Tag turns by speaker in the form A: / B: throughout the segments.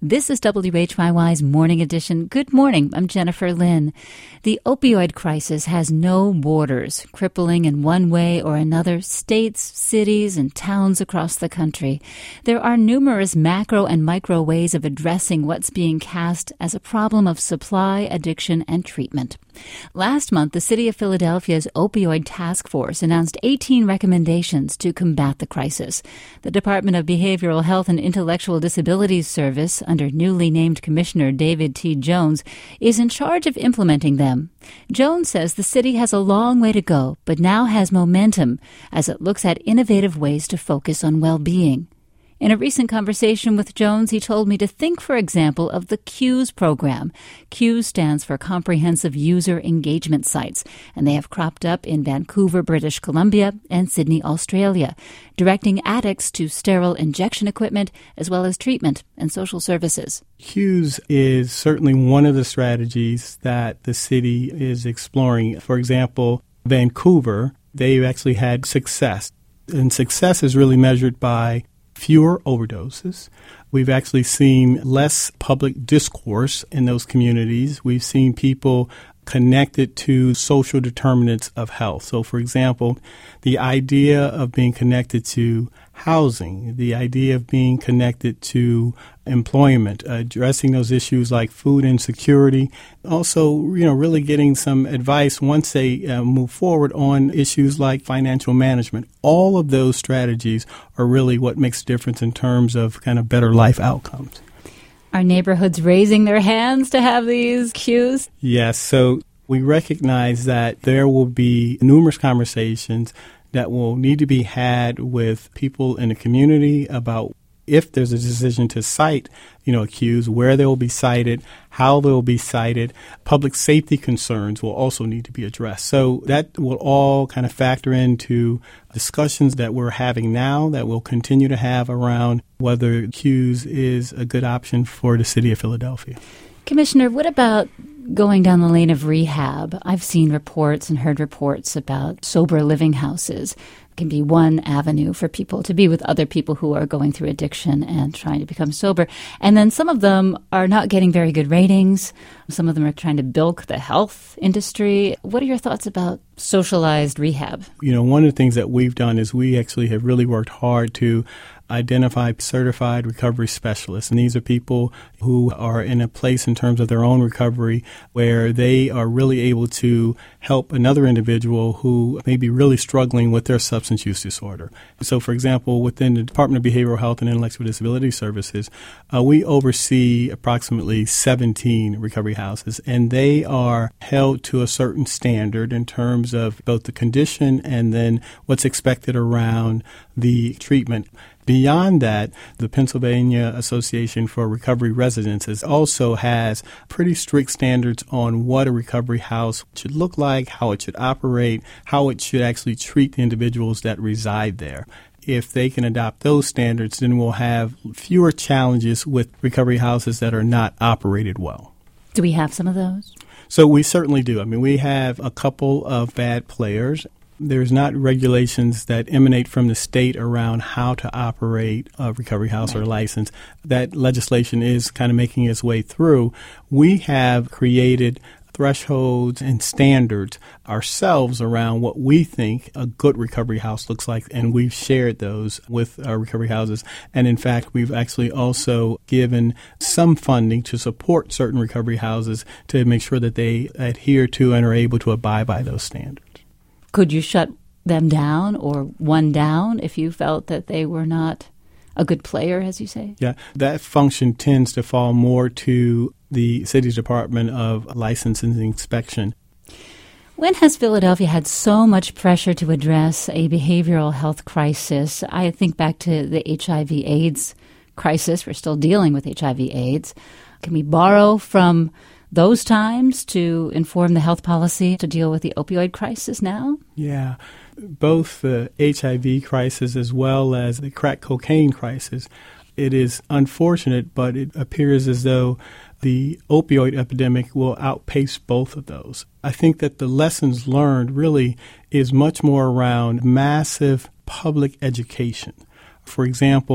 A: This is WHYY's Morning Edition. Good morning. I'm Jennifer Lynn. The opioid crisis has no borders, crippling in one way or another states, cities, and towns across the country. There are numerous macro and micro ways of addressing what's being cast as a problem of supply, addiction, and treatment. Last month, the City of Philadelphia's Opioid Task Force announced 18 recommendations to combat the crisis. The Department of Behavioral Health and Intellectual Disabilities Service, under newly named Commissioner David T. Jones, is in charge of implementing them. Jones says the city has a long way to go, but now has momentum as it looks at innovative ways to focus on well-being. In a recent conversation with Jones, he told me to think, for example, of the CUES program. CUES stands for Comprehensive User Engagement Sites, and they have cropped up in Vancouver, British Columbia, and Sydney, Australia, directing addicts to sterile injection equipment, as well as treatment and social services.
B: CUES is certainly one of the strategies that the city is exploring. For example, Vancouver, they've actually had success, and success is really measured by fewer overdoses. We've actually seen less public discourse in those communities. We've seen people connected to social determinants of health. So, for example, the idea of being connected to housing, the idea of being connected to employment, addressing those issues like food insecurity, also, really getting some advice once they move forward on issues like financial management. All of those strategies are really what makes a difference in terms of kind of better life outcomes.
A: Are neighborhoods raising their hands to have these CUES?
B: Yes. So we recognize that there will be numerous conversations that will need to be had with people in the community about if there's a decision to cite, CUES, where they will be cited, how they will be cited. Public safety concerns will also need to be addressed. So that will all kind of factor into discussions that we're having now that we'll continue to have around whether CUES is a good option for the city of Philadelphia.
A: Commissioner, what about going down the lane of rehab? I've seen reports and heard reports about sober living houses. It can be one avenue for people to be with other people who are going through addiction and trying to become sober. And then some of them are not getting very good ratings. Some of them are trying to bilk the health industry. What are your thoughts about socialized rehab?
B: One of the things that we've done is we actually have really worked hard to identify certified recovery specialists. And these are people who are in a place in terms of their own recovery where they are really able to help another individual who may be really struggling with their substance use disorder. So, for example, within the Department of Behavioral Health and Intellectual Disability Services, we oversee approximately 17 recovery houses, and they are held to a certain standard in terms of both the condition and then what's expected around the treatment. Beyond that, the Pennsylvania Association for Recovery Residences also has pretty strict standards on what a recovery house should look like, how it should operate, how it should actually treat the individuals that reside there. If they can adopt those standards, then we'll have fewer challenges with recovery houses that are not operated well.
A: Do we have some of those?
B: So we certainly do. We have a couple of bad players. There's not regulations that emanate from the state around how to operate a recovery house or license. That legislation is kind of making its way through. We have created thresholds and standards ourselves around what we think a good recovery house looks like, and we've shared those with our recovery houses. And in fact, we've actually also given some funding to support certain recovery houses to make sure that they adhere to and are able to abide by those standards.
A: Could you shut them down or one down if you felt that they were not a good player, as you say?
B: Yeah, that function tends to fall more to the city's Department of Licensing and Inspection.
A: When has Philadelphia had so much pressure to address a behavioral health crisis? I think back to the HIV/AIDS crisis. We're still dealing with HIV/AIDS. Can we borrow from those times to inform the health policy to deal with the opioid crisis now?
B: Yeah, both the HIV crisis as well as the crack cocaine crisis. It is unfortunate, but it appears as though the opioid epidemic will outpace both of those. I think that the lessons learned really is much more around massive public education. For example,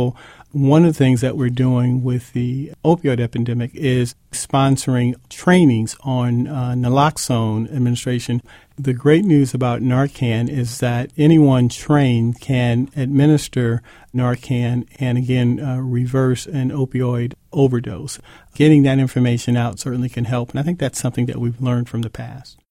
B: One of the things that we're doing with the opioid epidemic is sponsoring trainings on naloxone administration. The great news about Narcan is that anyone trained can administer Narcan and, again, reverse an opioid overdose. Getting that information out certainly can help, and I think that's something that we've learned from the past.